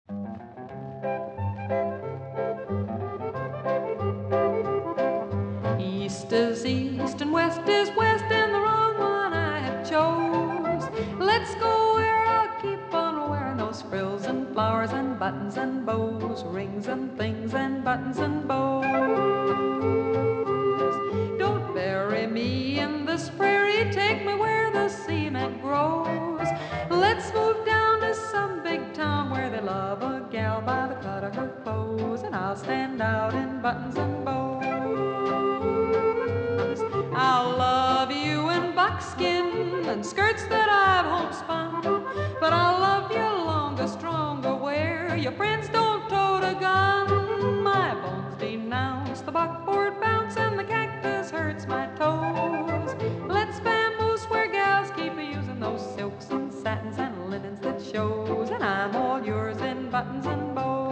East is east and west is west, and the wrong one I have chose. Let's go where I'll keep on wearing those frills and flowers and buttons and bows, rings and things and buttons and bows. Don't bury me in this prairie, take me where the cement grows. Let's move down to some big town where they love a gal by the cut of her clothes, and I'll stand out in buttons and bows. I'll love you in buckskin and skirts that I've homespun, but I'll love you longer, stronger, where your friends don't tote a gun. My bones denounce the buckboard bounce, and the cactus hurts my toes. Let's vamoose where gals keep using those silks and satins and linens that shows, and I'm all yours in buttons and bows.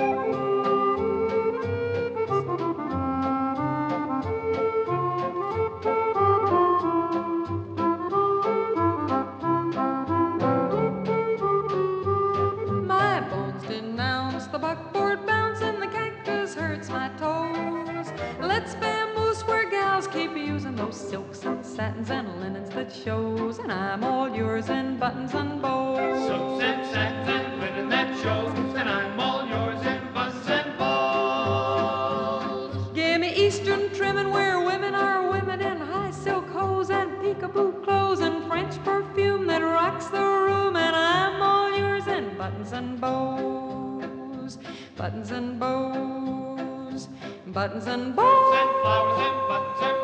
My bones denounce the buckboard bounce, and the cactus hurts my toes. Let's vamoose where gals keep using those silks and satins and linens that shows, and I'm all yours in buttons and bows. Silks and satins and linen that shows, and I'm all yours in buttons and bows. Give me Eastern trimming where women are women in high silk hose and peekaboo clothes and French perfume that rocks the room, and I'm all yours in buttons and bows, buttons and bows, buttons and bows. And flowers and buttons and